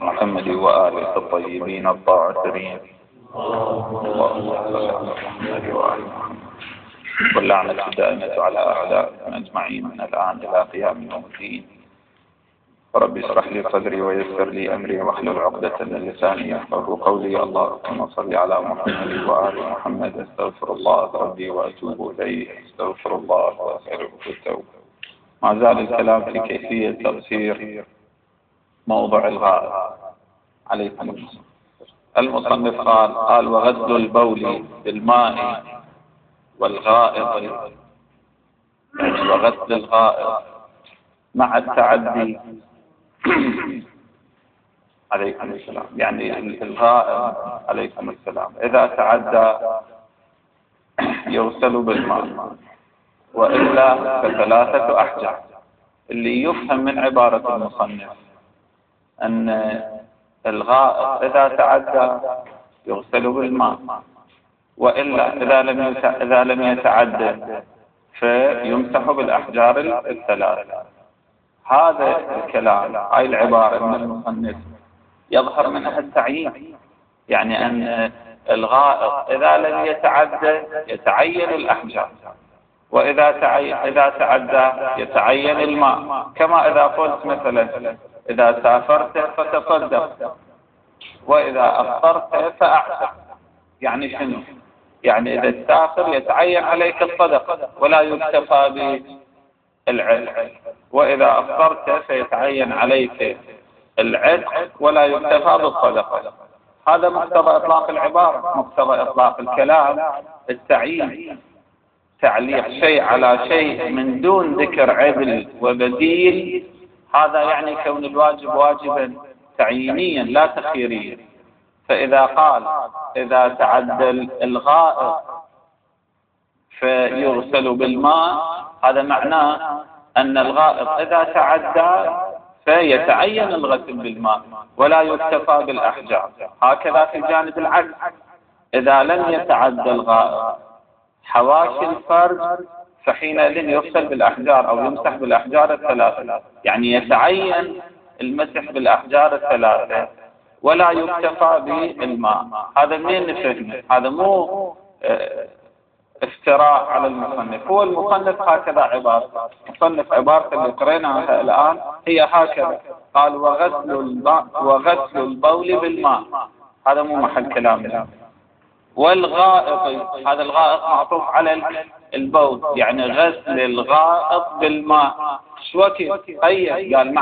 محمد وآله الطيبين الطاهرين. اللهم صل على محمد وآل محمد. واللعنة الدائمة على أعدائنا أجمعين من الآن إلى قيام يوم الدين. رب اشرح لي صدري ويسر لي أمري واحلل عقدة من لساني يفقهوا قولي. اللهم صل على محمد وآل محمد. استغفر الله ربي وأتوب إليه. استغفر الله وأسأله التوبة. ما زال الكلام في كيفية تفسير موضع الغائط. عليكم السلام. المصنف قال وغسل البول بالماء والغائط، يعني وغسل الغائط مع التعدي. عليكم السلام. يعني الغائط عليكم السلام إذا تعدى يغسل بالماء، وإلا فثلاثة أحجار. اللي يفهم من عبارة المصنف أن الغائط إذا تعدى يغسل بالماء، وإلا إذا لم يتعدى فيمسح بالأحجار الثلاثة. هذا الكلام، هاي العبارة من المصنف يظهر منها التعيين، يعني أن الغائط إذا لم يتعدى يتعين الأحجار، وإذا تعدى يتعين الماء. كما إذا قلت مثلا إذا سافرت فتصدق، وإذا أفطرت فأعتق. يعني شنو؟ يعني إذا تسافر يتعين عليك الصدقة ولا يكتفى بالعتق، وإذا أفطرت فيتعين عليك العتق ولا يكتفى بالصدقة. هذا مقتضى إطلاق العبارة، مقتضى إطلاق الكلام التعيين، تعليق شيء على شيء من دون ذكر عدل وبديل. هذا يعني كون الواجب واجبا تعيينيا لا تخييريا. فإذا قال إذا تعدى الغائط فيغسل بالماء، هذا معناه أن الغائط إذا تعدى فيتعين الغسل بالماء ولا يكتفى بالأحجار. هكذا في جانب العكس، إذا لم يتعدى الغائط حواشي الفرج فحينئذ يغسل بالأحجار أو يمسح بالأحجار الثلاثة، يعني يتعين المسح بالأحجار الثلاثة ولا يكتفى بالماء. هذا منين نفهمه؟ هذا مو افتراء على المصنف. هو المصنف هكذا عبارة، مصنف عبارة اللي قريناها الآن هي هكذا. قال وغسل البول بالماء، هذا مو محل كلامنا. والغائط، هذا الغائط معطوف على البول، يعني غسل الغائط بالماء. شو وقت؟ قال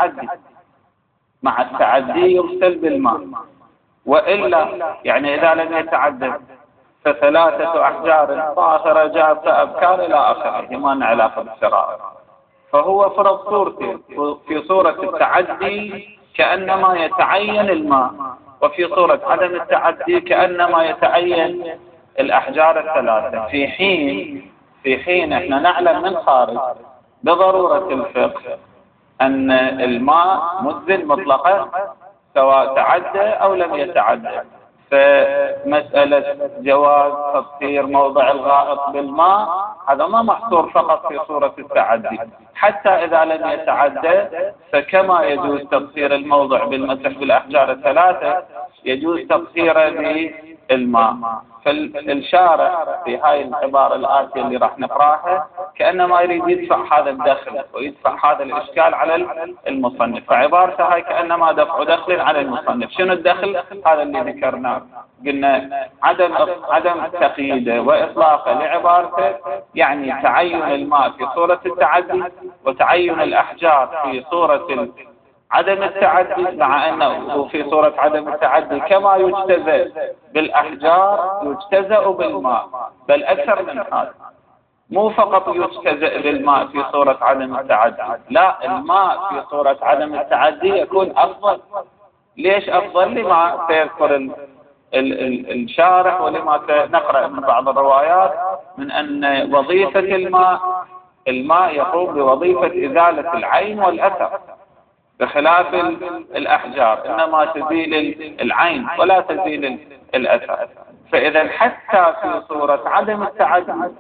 مع التعدي يغسل بالماء، وإلا يعني إذا لم يتعدد فثلاثة أحجار طاهرة جافة أبكار إلى آخره، ما علاقة بالشرائع. فهو فرض صورته، في صورة التعدي كأنما يتعين الماء، وفي صورة عدم التعدي كأنما يتعين الأحجار الثلاثة. في حين احنا نعلم من خارج بضرورة الفقه أن الماء مذن مطلقا سواء تعدى أو لم يتعدى. فمسألة جواز تطهير موضع الغائط بالماء هذا ما محصور فقط في صورة التعدي، حتى إذا لم يتعدى فكما يجوز تطهير الموضع بالمسح بالأحجار الثلاثة يجوز تطهيره بالماء. فالشارع في هاي العبارة الآتية اللي راح نقراها كأنما يريد يدفع هذا الدخل ويدفع هذا الإشكال على المصنف، فعبارته هاي كأنما دفع دخل على المصنف. شنو الدخل؟ هذا اللي ذكرناه، قلنا عدم تقييده وإطلاقه لعبارته، يعني تعين الماء في صورة التعدي وتعين الأحجار في صورة عدم التعدي، مع أنه في صورة عدم التعدي كما يجتزأ بالأحجار يجتزأ بالماء، بل أكثر من هذا. مو فقط يجتزأ بالماء في صورة عدم التعدي، لا، الماء في صورة عدم التعدي يكون أفضل. ليش أفضل؟ لما سيذكر الشارح ولما نقرأ من بعض الروايات من أن وظيفة الماء يقوم بوظيفة إزالة العين والأثر، بخلاف الأحجار إنما تزيل العين ولا تزيل الأثر. فإذا حتى في صورة عدم التعدي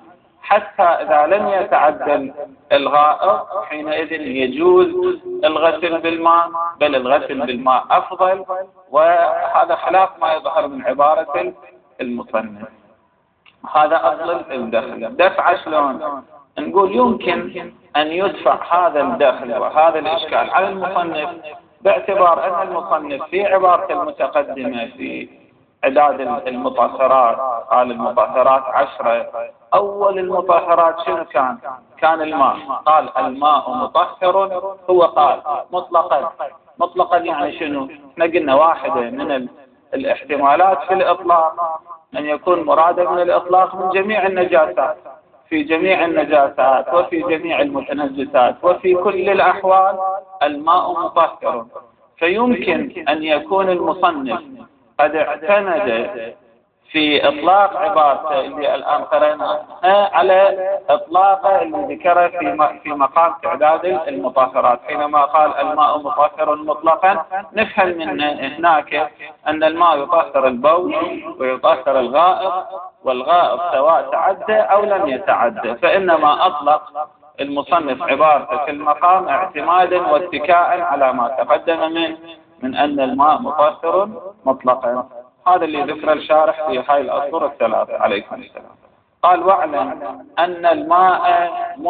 حتى إذا لم يتعدى الغائط حينئذ يجوز الغسل بالماء، بل الغسل بالماء أفضل. وهذا خلاف ما يظهر من عبارة المصنف. هذا أصل الدخل. دفع شلون؟ نقول يمكن أن يدفع هذا الدخل وهذا الإشكال على المصنف باعتبار أن المصنف في عبارة المتقدمة في عداد المطهرات قال المطهرات 10. أول المطهرات شنو كان؟ كان الماء. قال الماء مطهر، هو قال مطلقا يعني شنو؟ احنا قلنا واحدة من الاحتمالات في الإطلاق أن يكون مرادا من الإطلاق من جميع النجاسات، في جميع النجاسات وفي جميع المتنجسات وفي كل الأحوال الماء مطهر. فيمكن أن يكون المصنف قد اعتمد في إطلاق عبارته اللي الآن قرأناها على إطلاقه اللي ذكره في مقام تعداد المطهرات. حينما قال الماء مطهر مطلقا نفهم من هناك أن الماء يطهر البول ويطهر الغائط، والغائط سواء تعدى أو لم يتعدى، فإنما أطلق المصنف عبارته في المقام اعتمادا واتكاء على ما تقدم من أن الماء مطهر مطلقا. هذا اللي ذكر الشارح في هاي الأسطر الثلاثة عليكم السلام. قال واعلم أن الماء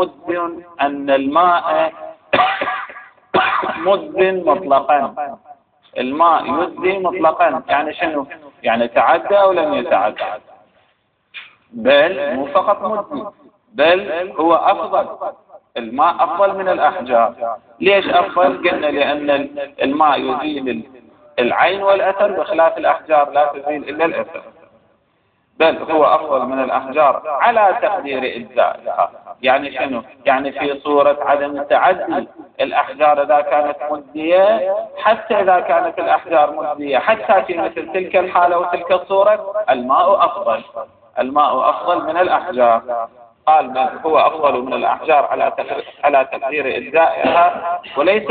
مد مطلقا. الماء يدي مطلقا يعني شنو؟ يعني تعدى أو لم يتعدى، بل مو فقط مد، بل هو أفضل. الماء أفضل من الأحجار. ليش أفضل؟ قلنا لأن الماء يزيل العين والأثر بخلاف الأحجار لا تزيل إلا الأثر، بل هو أفضل من الأحجار على تقدير إجزائها. يعني شنو؟ يعني في صورة عدم تعدي الأحجار إذا كانت مدية، حتى إذا كانت الأحجار مدية حتى في مثل تلك الحالة وتلك الصورة الماء أفضل من الأحجار. قال بل هو أفضل من الأحجار على تقدير إجزائها. وليس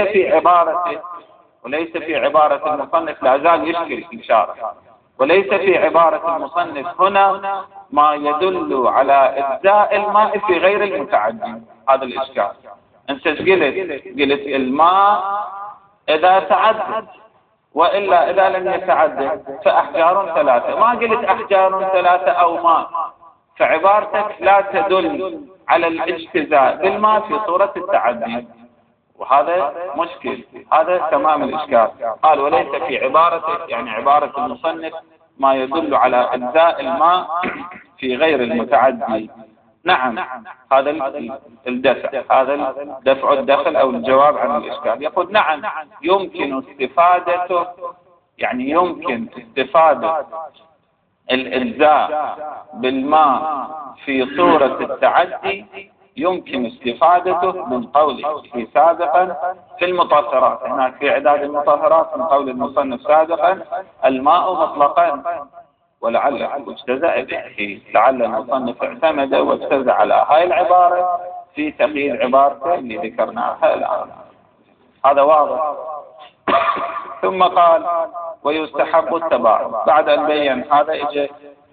في عبارة المصنف، لا زال يشكل إشارة، وليس في عبارة المصنف هنا ما يدل على إجزاء الماء في غير المتعدي. هذا الإشكال. أنت قلت الماء إذا تعدد، وإلا إذا لم يتعدد فأحجار 3. ما قلت أحجار 3 أو ماء، فعبارتك لا تدل على الاجتزاء بالماء في صورة التعدي، وهذا مشكل. هذا تمام الإشكال. قال وليس في عبارته يعني عبارة المصنف ما يدل على إجزاء الماء في غير المتعدي. نعم، هذا الدفع، هذا دفع الدخل أو الجواب عن الإشكال. يقول نعم يمكن استفادته، يعني يمكن استفادة الإجزاء بالماء في صورة التعدي، يمكن استفادته من قوله سابقا في المطهرات. هناك في عداد المطهرات من قول المصنف سابقا الماء مطلقا، ولعل اجتزأ به. لعل المصنف اعتمد واجتزأ على هاي العبارة في تقييد عبارته اللي ذكرناها الآن. هذا واضح. ثم قال ويستحب التباعد. بعد أن بين هذا اجى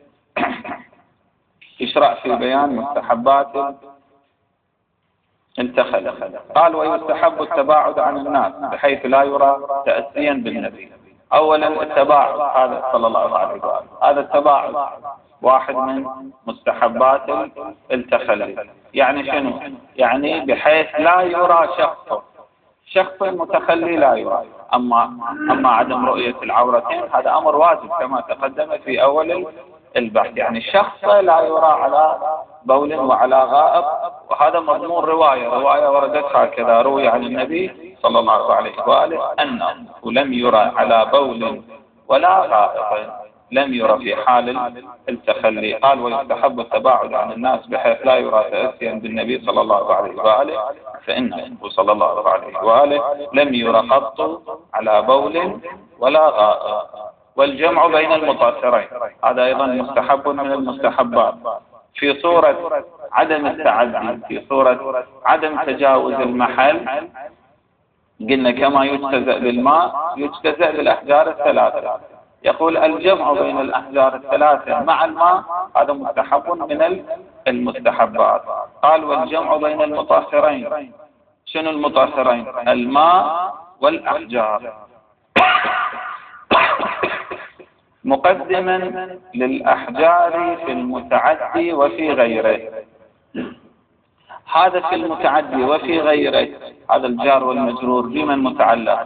يشرع في بيان مستحبات التخلف. قال ويستحب التباعد عن الناس بحيث لا يرى تأسيا بالنبي. أولا التباعد هذا صلى الله عليه وسلم، هذا التباعد واحد من مستحبات التخلف. يعني شنو؟ يعني بحيث لا يرى شخص متخلي لا يرى. أما عدم رؤية العورتين هذا أمر واجب كما تقدم في أول البحث. يعني الشخص لا يرى على بول وعلى غائط، وهذا مضمون رواية وردت هكذا. روي عن النبي صلى الله عليه وآله أنه لم يرى على بول ولا غائط، لم يرى في حال التخلي. قال ويستحب التباعد عن الناس بحيث لا يرى تأسيا بالنبي صلى الله عليه وآله، فإنه صلى الله عليه وآله لم يرى قط على بول ولا غائط. والجمع بين المطهرين هذا أيضا مستحب من المستحبات في صورة عدم التعدي، في صورة عدم تجاوز المحل. قلنا كما يجتزأ بالماء يجتزأ بالأحجار 3. يقول الجمع بين الأحجار الثلاثة مع الماء هذا مستحب من المستحبات. قال والجمع بين المطهرين. شنو المطهرين؟ الماء والأحجار، مقدما للأحجار في المتعدي وفي غيره. هذا في المتعدي وفي غيره، هذا الجار والمجرور بمن متعلق؟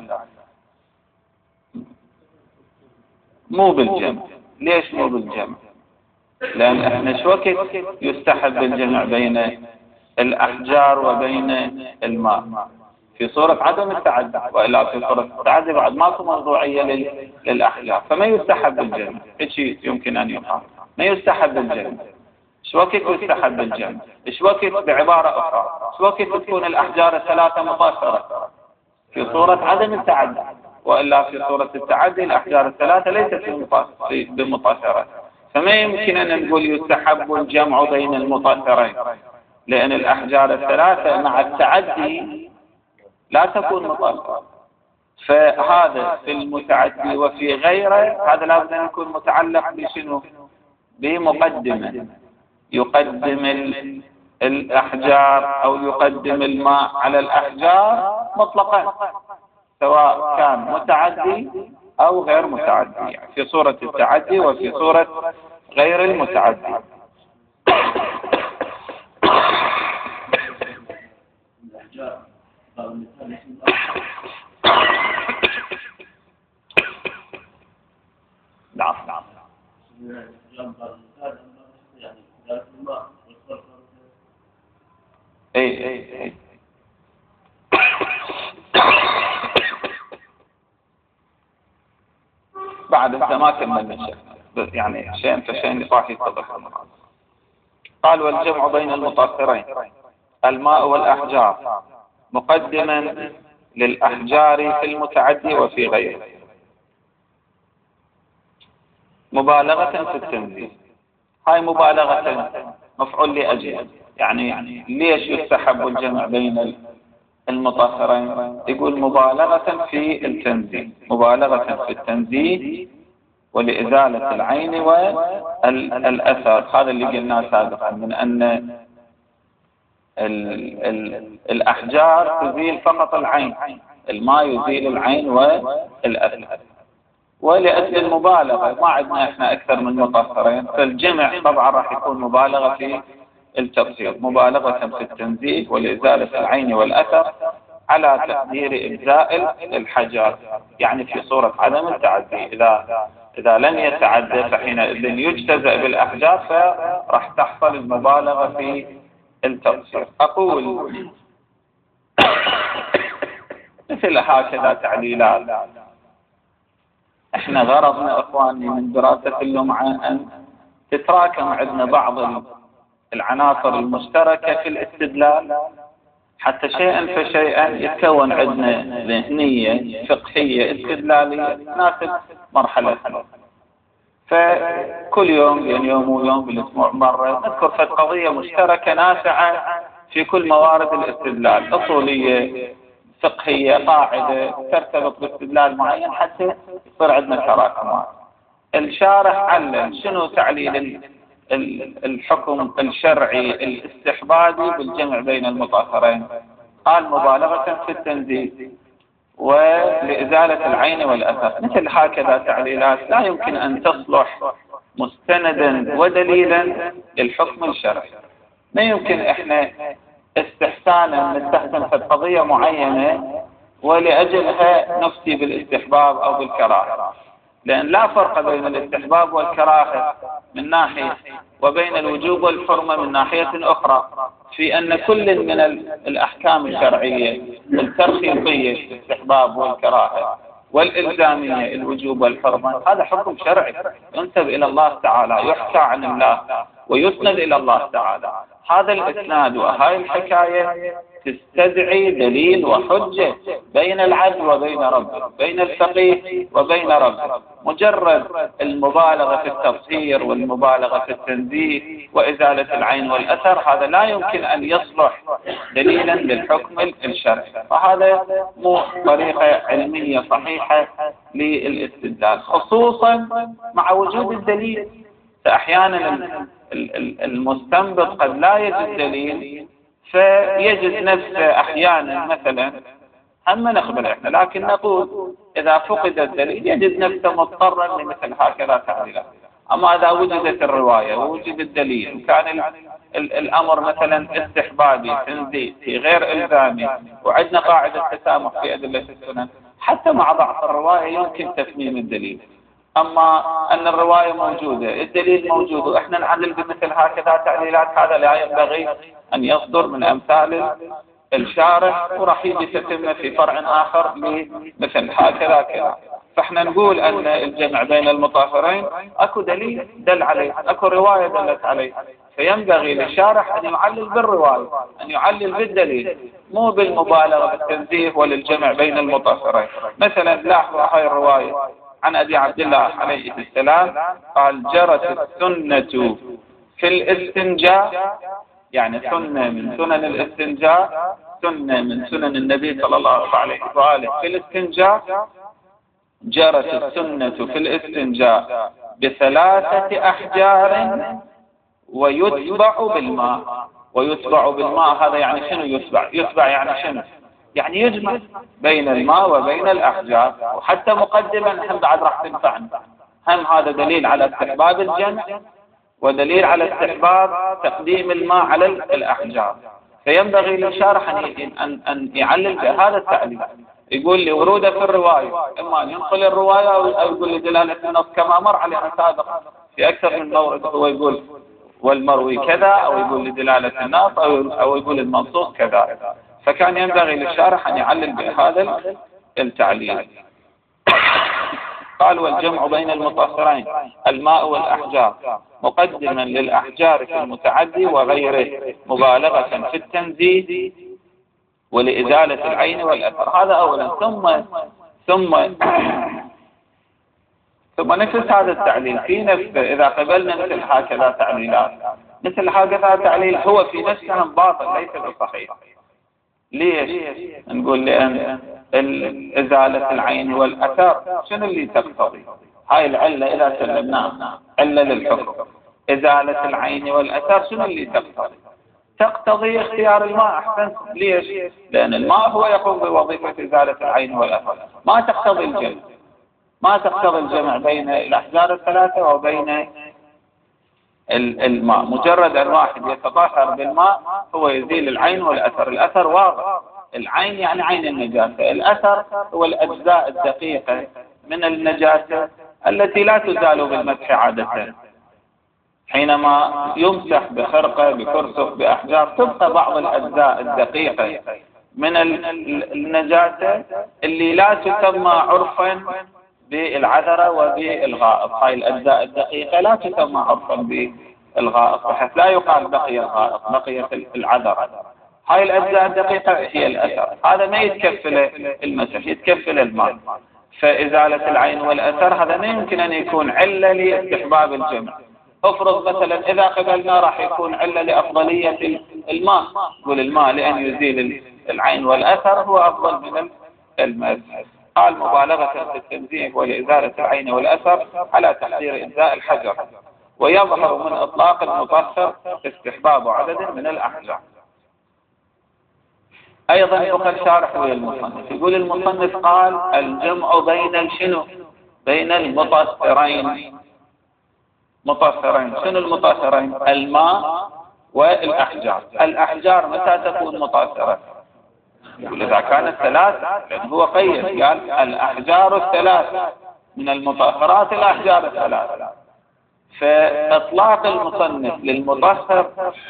مو بالجمع. ليش مو بالجمع؟ لأن احنا شو وقت يستحب الجمع بين الأحجار وبين الماء؟ في صورة عدم التعدي، وإلا في صورة التعدي بعد ماكو موضوعية للأحجار، فما يستحب الجمع. ايش يمكن أن يقال؟ ما يستحب الجمع. شو وقت يستحب الجمع؟ شو وقت بعبارة أخرى شو وقت تكون الأحجار الثلاثة مطهرة؟ في صورة عدم التعدي، وإلا في صورة التعدي الأحجار الثلاثة ليست بمطهرة. فما يمكن أن نقول يستحب الجمع بين المطهرين، لأن الأحجار الثلاثة مع التعدي لا تكون مطهرة. فهذا في المتعدي وفي غيره، هذا لابد أن يكون متعلق بشنو؟ بمقدمة، يقدم الأحجار أو يقدم الماء على الأحجار مطلقا، سواء كان متعدي أو غير متعدي، يعني في صورة التعدي وفي صورة غير المتعدي. نعم نعم. اي بعد ما كملنا شيء، يعني شيء فشيء راح يتضح. قال والجمع بين المطهرين الماء والأحجار مقدما للأحجار في المتعدي وفي غيره، مبالغة في التنزيل. هاي مبالغة مفعول لأجل، يعني ليش يستحب الجمع بين المطهرين؟ يقول مبالغة في التنزيل، مبالغة في التنزيل ولإزالة العين والأثر. هذا اللي قلناه سابقا من أن الأحجار تزيل فقط العين، الماء يزيل العين والأثر. ولأجل المبالغة ما عندنا احنا أكثر من مطهرين، فالجمع طبعا راح يكون مبالغة في التطهير، مبالغة في التنزيه ولإزالة العين والأثر على تقدير إجزاء الحجر، يعني في صورة عدم التعدي. إذا لم يتعدى فحينئذ يجتزأ بالأحجار، فراح تحصل المبالغة في التطهير. أقول مثل هكذا تعليلات احنا غرضنا اخواني من دراسة اللمعة ان تتراكم عندنا بعض العناصر المشتركة في الاستدلال، حتى شيئا فشيئا يتكون عندنا ذهنية فقهية استدلالية تناسب مرحلة. فكل يوم بين يوم ويوم بالاسبوع مرة نذكر في قضية مشتركة نافعة في كل موارد الاستدلال، اصولية فقهية قاعدة ترتبط باستدلال معين حتى يصير عندنا تراكمات. الشارح علل شنو تعليل الحكم الشرعي الاستحبابي بالجمع بين المطهرين؟ قال مبالغة في التنزيه ولإزالة العين والأثر. مثل هكذا تعليلات لا يمكن أن تصلح مستندا ودليلا للحكم الشرعي. ما يمكن احنا استحسانا نستحسن في قضية معينة ولأجلها نفتي بالاستحباب أو بالكراهة، لأن لا فرق بين الاستحباب والكراهة من ناحية وبين الوجوب والحرمة من ناحية أخرى، في أن كل من الأحكام الشرعية الترخيصية الاستحباب والكراهة والإلزامية الوجوب والحرمة هذا حكم شرعي ينسب إلى الله تعالى، يحكى عن الله ويسند إلى الله تعالى. هذا الإسناد وهاي الحكاية تستدعي دليل وحجة بين العبد وبين ربه، بين الفقيه وبين ربه. مجرد المبالغة في التطهير والمبالغة في التنزيه وإزالة العين والأثر هذا لا يمكن أن يصلح دليلا للحكم الشرعي، وهذا مو طريقة علمية صحيحة للاستدلال، خصوصا مع وجود الدليل. فأحيانا المستنبط قد لا يجد دليل فيجد نفسه أحيانا مثلا، أما نخبر إحنا لكن نقول إذا فقد الدليل يجد نفسه مضطرا لمثل هكذا تعليلات. أما إذا وجدت الرواية ووجد الدليل وكان الأمر مثلا استحبابي تنزيهي غير إلزامي وعندنا قاعدة تسامح في أدلة السنن، حتى مع ضعف الرواية يمكن تتميم الدليل. أما أن الرواية موجودة الدليل موجود وإحنا نعلل بمثل هكذا تعليلات، هذا لا ينبغي أن يصدر من أمثال الشارح، وراح يجي تتم في فرع آخر مثل هكذا كذا. فإحنا نقول أن الجمع بين المطهرين أكو دليل دل عليه، أكو رواية دلت عليه، فينبغي للشارح أن يعلل بالرواية، أن يعلل بالدليل، مو بالمبالغة بالتنزيه وللجمع بين المطهرين. مثلا لاحظوا هاي الرواية عن أبي عبد الله عليه السلام قال جرت السنة في الاستنجاء، يعني سنة من سنن الاستنجاء، سنة من سنن النبي صلى الله عليه وآله في الاستنجاء، جرت السنة في الاستنجاء بثلاثة أحجار ويتبع بالماء. ويتبع بالماء هذا يعني شنو يتبع؟ يتبع يعني شنو؟ يعني يجمع بين الماء وبين الأحجار. وحتى مقدما هم بعد راح تنفعنا، هم هذا دليل على استحباب الجمع ودليل على استحباب تقديم الماء على الأحجار. فينبغي للشارح أن يعلل بهذا التعليل، يقول لي وروده في الرواية، إما أن ينقل الرواية أو يقول لي دلالة النص كما مر علينا سابقا في أكثر من مورد، هو يقول والمروي كذا، أو يقول لي دلالة النص، أو يقول المنصوص كذا. فكان ينبغي للشارح أن يعلل بهذا التعليل. قال والجمع بين المطهرين الماء والأحجار مقدما للأحجار في المتعدي وغيره مبالغة في التنزيه ولإزالة العين والأثر. هذا أولا. ثم نفس هذا التعليل في نفسه إذا قبلنا مثل هكذا تعليلات، مثل هكذا تعليل هو في نفسه باطل ليس بصحيح. ليش؟ نقول لأن إزالة العين والأثر شنو اللي تقتضي؟ هاي العلة إذا سلمناها علة للحكم، إزالة العين والأثر شنو اللي تقتضي اختيار الماء. أحسن. ليش؟ لأن الماء هو يقوم بوظيفة إزالة العين والأثر، ما تقتضي الجمع، ما تقتضي الجمع بين الأحجار الثلاثة وبين الماء. مجرد أن واحد يتطهر بالماء هو يزيل العين والأثر. الأثر واضح، العين يعني عين النجاسة، الأثر هو الأجزاء الدقيقة من النجاسة التي لا تزال بالمسح عادة. حينما يمسح بخرقة بكرسف بأحجار تبقى بعض الأجزاء الدقيقة من النجاسة اللي لا تسمى عرفا بالعذرة وبالغائط. هاي الأجزاء الدقيقة لا تسمى عرفا بالغائط، بحيث لا يقال بقي الغائط بقيت العذرة. هاي الأجزاء الدقيقة هي الأثر، هذا ما يتكفل المسح، يتكفل الماء. فإزالة العين والأثر هذا ما يمكن أن يكون علة لاستحباب الجمع. افرض مثلا إذا قبلنا راح يكون علة لأفضلية الماء، يقول الماء لأن يزيل العين والأثر هو أفضل من المسح. قال مبالغة في التنزيه ولإزالة العين والأثر على تحذير إجزاء الحجر، ويظهر من إطلاق المطهر استحباب عدد من الأحجار. أيضا يقول شارح المصنف، يقول المصنف قال الجمع بين شنو؟ بين المطهرين. مطهرين شنو المطهرين؟ الماء والأحجار. الأحجار متى تكون مطهرة؟ يقول إذا كانت ثلاثة، لأن هو قيد قال الأحجار الثلاثة من المطهرات، الأحجار الثلاثة. فإطلاق المصنف للمطهر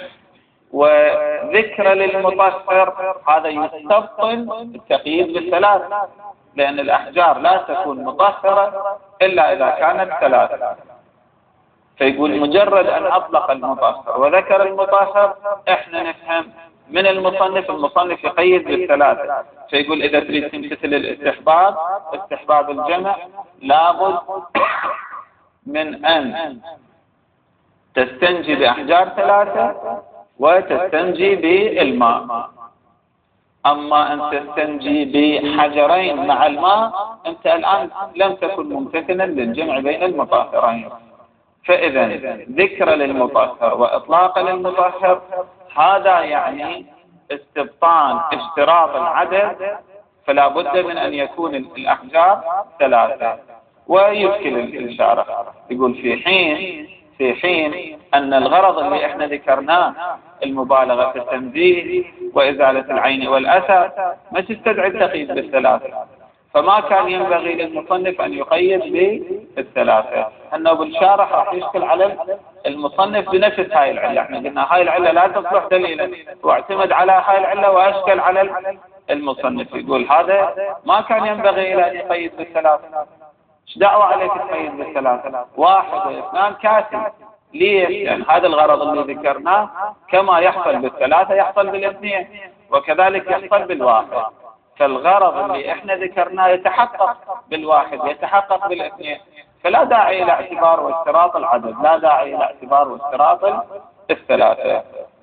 وذكر للمطهر هذا يستبطن التقييد بالثلاث، لأن الأحجار لا تكون مطهرة إلا إذا كانت ثلاثة. فيقول مجرد أن أطلق المطهر وذكر المطهر إحنا نفهم من المصنف يقيد بالثلاثة، فيقول إذا تريد تمتثل الاستحباب، استحباب الجمع، لابد من أن تستنجي بأحجار ثلاثة وتستنجي بالماء. أما أن تستنجي بحجرين مع الماء أنت الآن لم تكن ممتثلا للجمع بين المطهرين. فإذا ذكر للمطهر وإطلاق للمطهر هذا يعني استبطان اشتراط العدد، فلا بد من أن يكون الأحجار ثلاثة. ويشكل الشارح يقول في حين أن الغرض اللي احنا ذكرناه المبالغة في التنزيه وإزالة العين والأثر ما تستدعي التقييد بالثلاثة، فما كان ينبغي للمصنف أن يقيد بالثلاثة، أنه بالشارح راح يشكل على المصنف بنفس هاي العلة. احنا قلنا هاي العلة لا تصلح دليلا، واعتمد على هاي العلة وأشكل على المصنف. يقول هذا ما كان ينبغي إلى أن يقيد بالثلاثة، ايش دعوة عليك تقيد بالثلاثة؟ واحد واثنان كافي. ليش؟ لأن هذا الغرض اللي ذكرناه كما يحصل بالثلاثة يحصل بالاثنين، وكذلك يحصل بالواحد. فالغرض اللي احنا ذكرناه يتحقق بالواحد، يتحقق بالاثنين، فلا داعي إلى اعتبار واشتراط العدد، لا داعي إلى اعتبار واشتراط الثلاثة.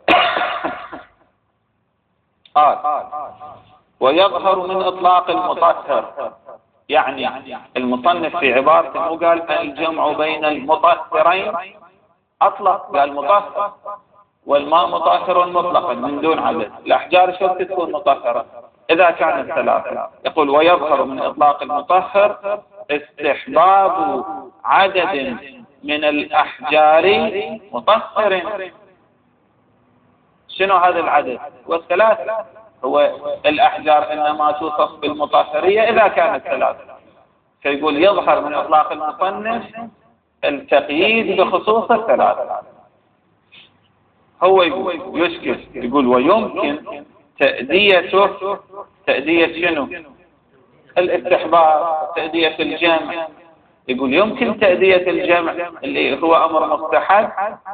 ويظهر من إطلاق المطهر، يعني المصنف في عبارة مو قال الجمع بين المطهرين، أطلق قال مطهر، والماء مطهر مطلقا من دون عدد. الأحجار شو تكون مطهرة إذا كانت ثلاثة؟ يقول ويظهر من إطلاق المطهر استحباب عدد من الأحجار مطهر. شنو هذا العدد؟ والثلاثة. هو الأحجار إنما توصف بالمطهرية إذا كانت ثلاثة، فيقول يظهر من إطلاق المصنف التقييد بخصوص الثلاثة. هو يشكل يقول ويمكن تأدية شنو؟ الاستحباب، تأدية الجمع. يقول يمكن تأدية الجمع اللي هو أمر مستحب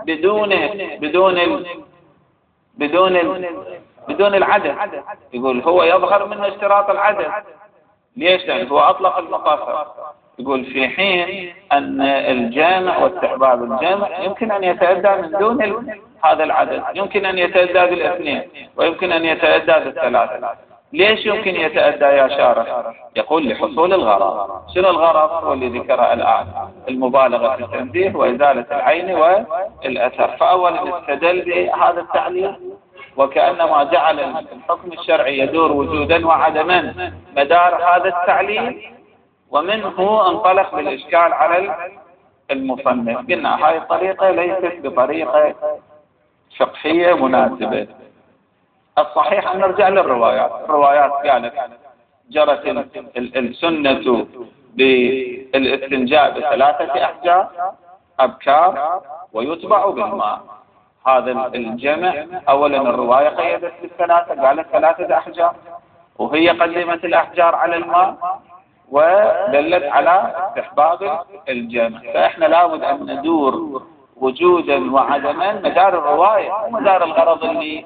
بدون العدد. يقول هو يظهر من اشتراط العدد. ليش؟ لأن هو أطلق المطهر. يقول في حين أن الجامع واستحباب الجامع يمكن أن يتأدى من دون هذا العدد، يمكن أن يتأدى بالاثنين ويمكن أن يتأدى بالثلاثة. ليش يمكن يتأدى يا شارح؟ يقول لحصول الغرض. شنو الغرض؟ هو اللي ذكره الآن، المبالغة في التنزيه وإزالة العين والأثر. فأولا استدل بهذا التعليل وكأنما جعل الحكم الشرعي يدور وجودا وعدما مدار هذا التعليل، ومنه انطلق بالإشكال على المصنف. قلنا هاي الطريقة ليست بطريقة فقهية مناسبة. الصحيح أن نرجع للروايات. الروايات قالت جرت السنة بالاستنجاء بثلاثة أحجار أبكار ويتبع بالماء. هذا الجمع أولا الرواية قيدت بالثلاثة، قالت ثلاثة أحجار، وهي قدمت الأحجار على الماء ودلت على استحباب الجمع. فإحنا لابد أن ندور وجودا وعدما مدار الرواية ومدار الغرض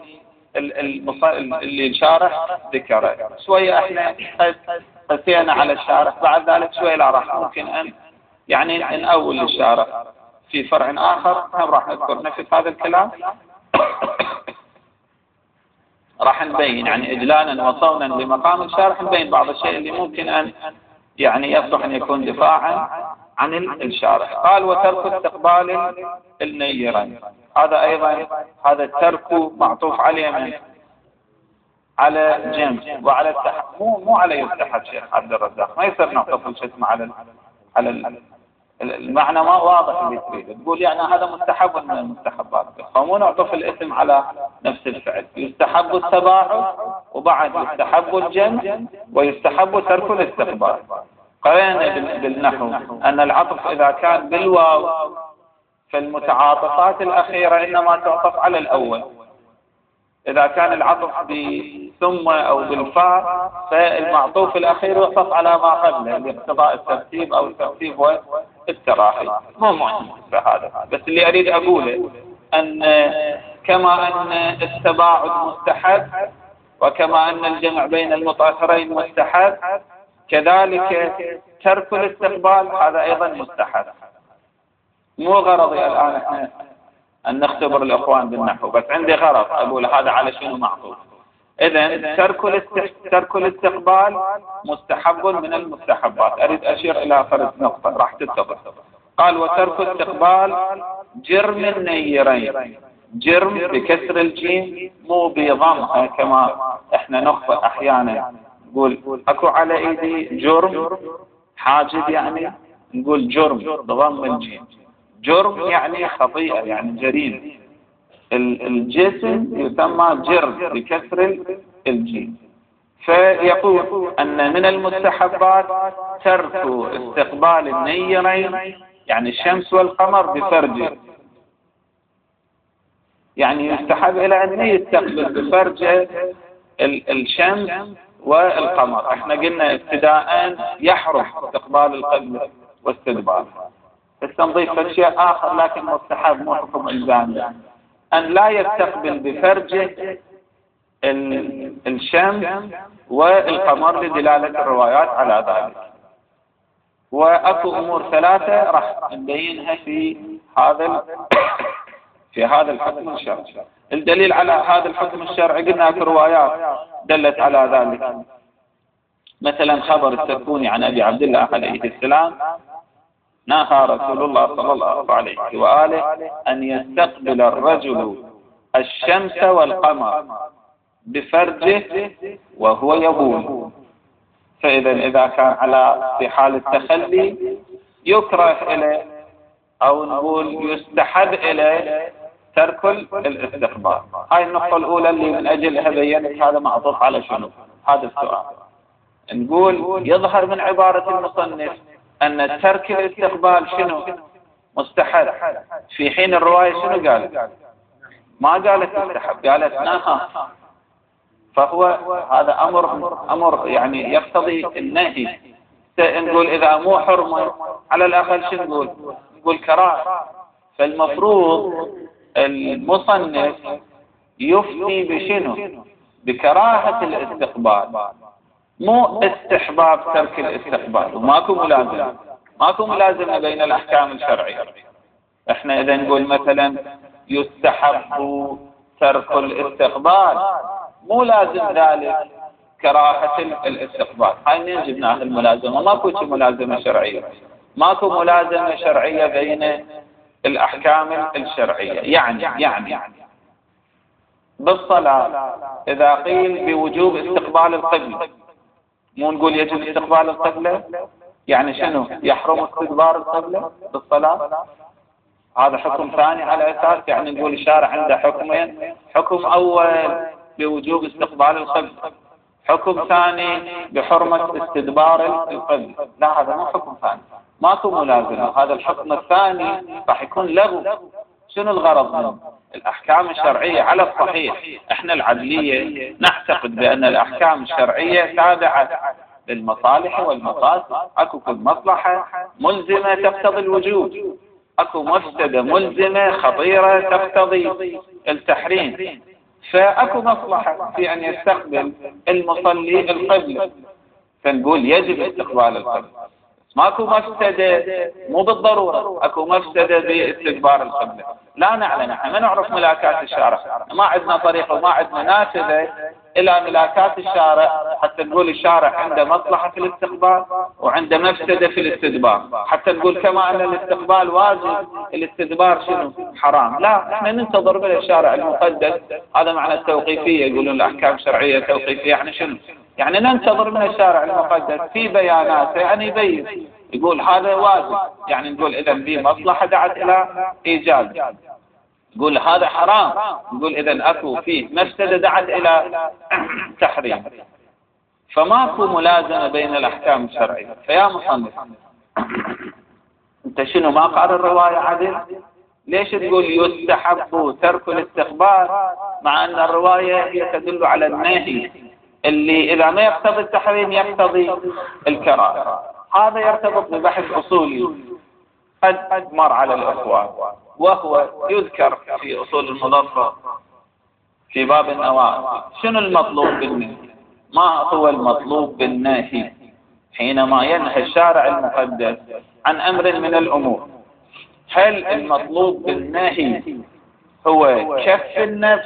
اللي الشارح ذكره. شوية احنا قسينا على الشارح، بعد ذلك شوية لا راح ممكن أن يعني نأول الشارح في فرع آخر هم راح نذكر نفس هذا الكلام. راح نبين يعني إجلالا وصونا لمقام الشارح، نبين بعض الشيء اللي ممكن أن يعني يصلح أن يكون دفاعا عن الشارح. قال وترك استقبال النيرين، هذا أيضا هذا الترك معطوف عليه من على جمع وعلى التحب، مو على يستحب. شيخ عبد الرزاق ما يصير نعطف الجسم على المعنى ما واضح اللي تريد تقول، يعني هذا مستحب من المستحبات، فمو نعطف الاسم على نفس الفعل. يستحب التباعد وبعد يستحب الجمع ويستحب ترك الاستقبال. قرأنا بالنحو أن العطف إذا كان بالواو فالمتعاطفات الأخيرة إنما تعطف على الأول، إذا كان العطف بثم أو بالفاء فالمعطوف الأخير يعطف على ما قبله لاقتضاء الترتيب أو الترتيب والتراخي. مو مهم هذا، بس اللي أريد أقوله أن كما أن التباعد مستحب، وكما أن الجمع بين المطهرين مستحب، كذلك ترك الاستقبال هذا أيضا مستحب. مو غرضي الآن أن نختبر الإخوان بالنحو، بس عندي غرض أقول هذا على شنو معطوف. إذن ترك الاستقبال مستحب من المستحبات. أريد أشير إلى فرد نقطة راح تتفق. قال وترك استقبال جرم النيرين، جرم بكسر الجيم مو بضمها كما احنا نخطئ أحيانا نقول أكو على إيدي جرم حاجب، يعني نقول جرم بضم الجيم. جرم يعني خطيئة، يعني جريمة. الجسم يسمى جرم بكسر الجيم. فيقول أن من المستحبات ترك استقبال النيرين، يعني الشمس والقمر، بفرجه. يعني يستحب إلى أن يستقبل بفرجه الشمس والقمر. احنا قلنا ابتداء يحرم استقبال القبلة واستدبار، بس نضيف أشياء آخر لكن مستحب مو حكم إلزامي، أن لا يستقبل بفرجه الشمس والقمر لدلالة الروايات على ذلك. وأكو أمور ثلاثة راح نبينها في هذا الحكم الشرعي. الدليل على هذا الحكم الشرعي قلنا أكو روايات دلت على ذلك. مثلا خبر السكوني عن أبي عبد الله عليه السلام: نهى رسول الله صلى الله عليه وآله أن يستقبل الرجل الشمس والقمر بفرجه وهو يبول. إذا كان في حال التخلي يكره إليه، أو نقول يستحب إليه ترك الاستقبال. هاي النقطة الأولى اللي من أجلها بينت هذا معطوف على شنو هذا السؤال. نقول يظهر من عبارة المصنف أن ترك الاستقبال شنو مستحب، في حين الرواية شنو قالت؟ ما قالت استحب، قالت نهى. فهو هذا أمر يعني يقتضي النهي. نقول إذا مو حرمة على الأقل شنو نقول كراهة. فالمفروض المصنف يفتي بشنو؟ بكراهة الاستقبال، مو استحباب ترك الاستقبال. ماكو ملازمة بين الأحكام الشرعية. احنا إذا نقول مثلا يستحب ترك الاستقبال، مو لازم ذلك كراهة الاستقبال. هاي نجب ناخذ الملازمة. ماكو ملازمة شرعية، ماكو ملازمة شرعية بين الأحكام الشرعية. يعني بالصلاة إذا قيل بوجوب استقبال القبلة، مو نقول يجب استقبال القبلة، يعني شنو يحرم استدبار القبلة بالصلاة. هذا حكم ثاني على أساس يعني نقول الشارع عنده حكمين: حكم أول بوجوب استقبال القبلة، حكم ثاني بحرمة استدبار القبلة. لا، هذا مو حكم ثاني، ماكو ملازمة. هذا الحكم الثاني راح يكون لغو. شنو الغرض منه؟ الأحكام الشرعية على الصحيح احنا العدلية نعتقد بأن الأحكام الشرعية تابعة للمصالح والمفاسد. اكو كل مصلحة ملزمة تقتضي الوجوب، اكو مفسدة ملزمة خطيرة تقتضي التحريم. فاكو مصلحة في ان يستقبل المصلي القبلة، فنقول يجب استقبال القبلة. ماكو مفسدة، مو بالضرورة اكو مفسدة باستدبار القبلة. لا نعلم، احنا ما نعرف ملاكات الشارع، ما عندنا طريقة وما عندنا نافذة الى ملاكات الشارع حتى نقول الشارع عنده مصلحة في الاستقبال وعنده مفسدة في الاستدبار، حتى نقول كما ان الاستقبال واجب الاستدبار شنو حرام. لا، احنا ننتظر من الشارع المقدس. هذا معنى التوقيفية، يقولون الاحكام الشرعية توقيفية. يعني شنو؟ يعني ننتظر من الشارع المقدس في بياناته ان يبين، يقول هذا واجب، يعني نقول اذا في مصلحة دعت الى ايجاب، نقول هذا حرام، نقول اذا اكو فيه مفسدة دعت الى تحريم. فماكو ملازمة بين الاحكام الشرعية. فيا مصنف انت شنو ما قال الرواية عدل؟ ليش تقول يستحب ترك الاستقبال مع ان الرواية هي تدل على النهي اللي اذا ما يقتضي التحريم يقتضي الكراهة؟ هذا يرتبط ببحث اصولي قد مر على الإخوة، وهو يذكر في أصول المظفر في باب النواهي. شنو المطلوب بالنهي؟ ما هو المطلوب بالنهي حينما ينهى الشارع المقدس عن أمر من الأمور؟ هل المطلوب بالنهي هو كف النفس،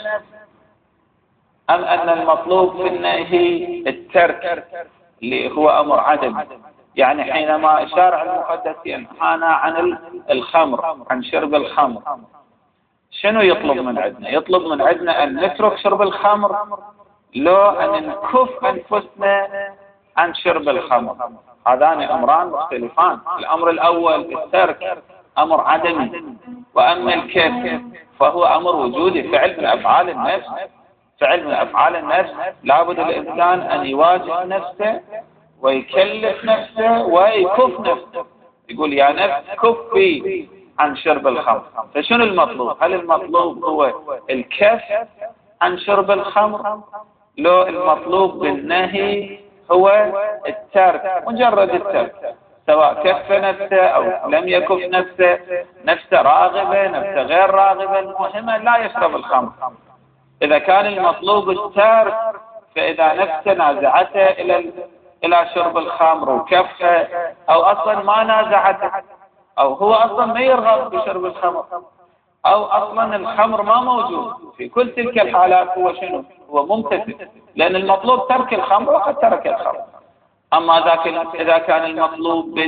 أم أن المطلوب في النهي الترك اللي هو أمر عدم؟ يعني حينما الشارع المقدس ينهانا عن الخمر، عن شرب الخمر، شنو يطلب من عندنا؟ يطلب من عندنا أن نترك شرب الخمر، لو أن نكف أنفسنا عن شرب الخمر. هذان أمران مختلفان. الأمر الأول الترك أمر عدمي، وأما الكف فهو أمر وجودي، فعل من أفعال النفس. فعل من أفعال النفس لابد الإنسان أن يواجه نفسه ويكلف نفسه ويكف نفسه، يقول يا نفس كفي عن شرب الخمر. فشنو المطلوب؟ هل المطلوب هو الكف عن شرب الخمر، لو المطلوب بالنهي هو الترك، مجرد الترك، سواء كف نفسه أو لم يكف نفسه، نفسه راغبة نفسه غير راغبة، المهم لا يشرب الخمر. إذا كان المطلوب الترك، فإذا نفسه نازعته إلى شرب الخمر وكفه، أو أصلا ما نازعته، أو هو أصلا ما يرغب بشرب الخمر، أو أصلا الخمر ما موجود، في كل تلك الحالات هو شنو؟ هو ممتثل، لأن المطلوب ترك الخمر وقد ترك الخمر. أما إذا كان المطلوب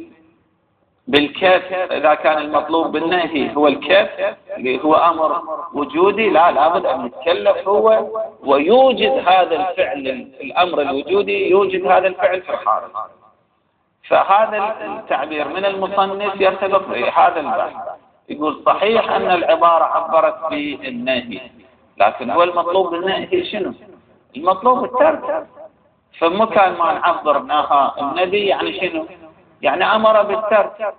بالكف، إذا كان المطلوب بالنهي هو الكف اللي هو أمر وجودي، لابد أن يتكلف هو ويوجد هذا الفعل، الأمر الوجودي يوجد هذا الفعل في الخارج. فهذا التعبير من المصنف يرتبط بهذا البحث. يقول صحيح أن العبارة عبرت بالنهي، لكن هو المطلوب بالنهي شنو؟ المطلوب الترك. فمكان ما نعبر نهى النبي يعني شنو؟ يعني أمر بالترك.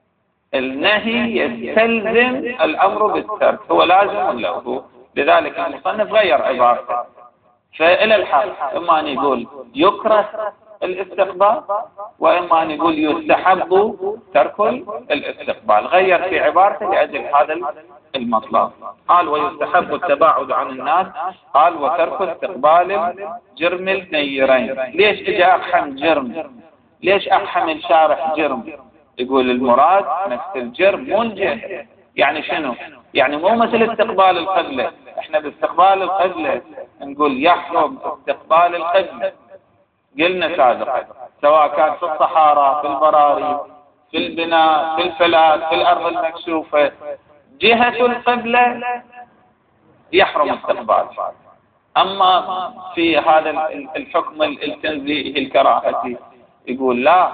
النهي يستلزم الأمر بالترك، هو لازم له، لذلك المصنف غير عبارته. فإلى الحق إما أن يقول يكره الاستقبال، وإما أن يقول يستحب ترك الاستقبال. غير في عبارته لأجل هذا المطلب. قال ويستحب التباعد عن الناس، قال وترك استقبال جرم النيرين. ليش اجى أقحم جرم؟ ليش أقحم الشارح جرم؟ يقول المراد نفس الجرم مو الجهل. يعني شنو؟ يعني مو مثل استقبال القبلة. احنا باستقبال القبلة نقول يحرم استقبال القبلة، قلنا سابقا، سواء كان في الصحارى، في البراري، في البناء، في الفلات، في الأرض المكشوفة، جهة القبلة يحرم استقبال. أما في هذا الحكم التنزيهي الكراهتي يقول لا،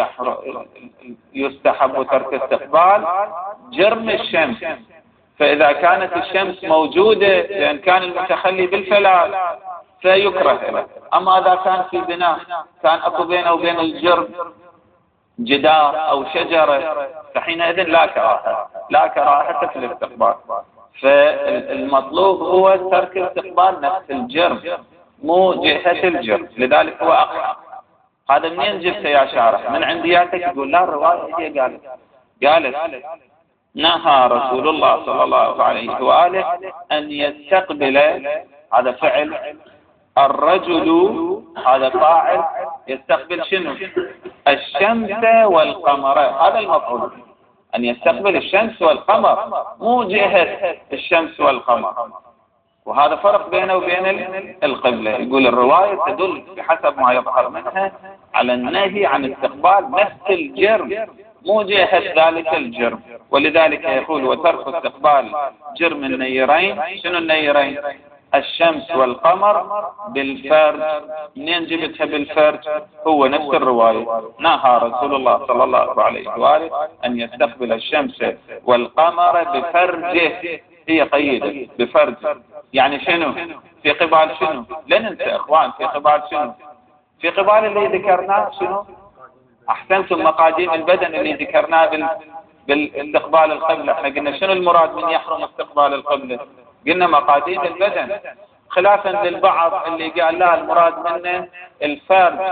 يستحب ترك استقبال جرم الشمس. فإذا كانت الشمس موجودة لأن كان المتخلي بالفلات فيكره له. أما إذا كان في بناء كان أكو بينه وبين الجرم جدار أو شجرة، فحينئذ لا كراهة في الاستقبال. فالمطلوب هو ترك استقبال نفس الجرم مو جهة الجرم، لذلك هو أقحم. هذا منين جبته يا شارح؟ من عندياتك؟ يقول لا، الرواية هي قالت نهى رسول الله صلى الله عليه وآله أن يستقبل، هذا فعل، الرجل هذا فاعل، يستقبل شنو؟ الشمس والقمر. هذا المفعول، أن يستقبل الشمس والقمر مو جهة الشمس والقمر. وهذا فرق بينه وبين القبلة. يقول الرواية تدل بحسب ما يظهر منها على النهي عن استقبال نفس الجرم مو جهة ذلك الجرم. ولذلك يقول وترك استقبال جرم النيرين. شنو النيرين؟ الشمس والقمر بالفرج. منين جبتها بالفرج؟ هو نفس الرواية، نهى رسول الله صلى الله عليه وآله أن يستقبل الشمس والقمر بفرجه. هي قيدة بفرج، يعني شنو؟ في قبال شنو؟ لا ننسى اخوان، في قبال شنو؟ في قبال اللي ذكرناه شنو؟ احسنتم، مقاديم البدن اللي ذكرناه بالاستقبال القبلة. احنا قلنا شنو المراد من يحرم استقبال القبلة؟ قلنا مقاديم البدن، خلافا للبعض اللي قال لا، المراد منه الفرج.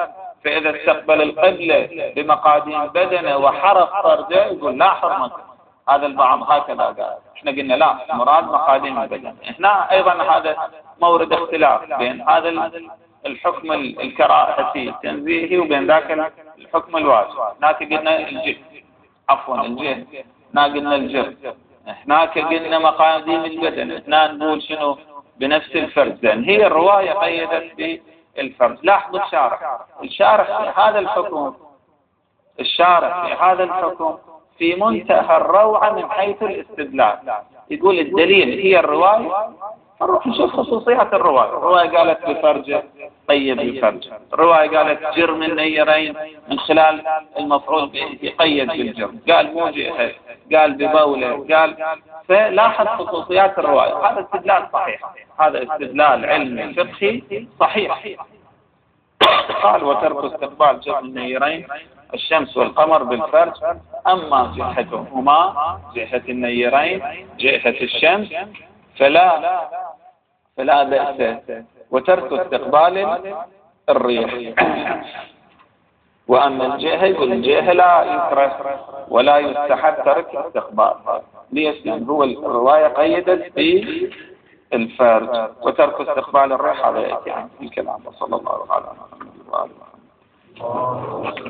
فإذا استقبل القبلة بمقاديم بدنه وحرف فرجه يقول لا حرمة. هذا البعض هكذا قال، احنا قلنا لا، مراد مقاديم البدن. هنا أيضا هذا مورد اختلاف بين هذا الحكم الكراهتي التنزيهي وبين ذاك الحكم الواجب. هناك قلنا الجه، عفوا الجه، هنا قلنا الجر، هناك قلنا مقاديم البدن، هنا نقول شنو بنفس الفرد. لأن هي الرواية قيدت بالفرد. لاحظوا الشارح في هذا الحكم، الشارح في هذا الحكم في منتهى الروعة من حيث الاستدلال. يقول الدليل هي الرواية، نروح نشوف خصوصيات الرواية. الرواية قالت بفرجه قيد بفرجه، الرواية قالت جرم النيرين من خلال المفعول به يقيد بالجرم، قال مو جهة، قال ببوله، قال. فلاحظ خصوصيات الرواية. هذا استدلال صحيح، هذا استدلال علمي فقهي صحيح. قال وترك استقبال جرم النيرين الشمس والقمر بالفرج، أما جهتهما جهة النيرين جهة الشمس فلا بأس، وترك استقبال الريح. وأما الجهة لا يكره ولا يستحب ترك استقبال. ليش؟ لأن هو الرواية قيدت بالفرج، وترك استقبال الريح هذا يعني الكلام. صلى الله عليه وسلم.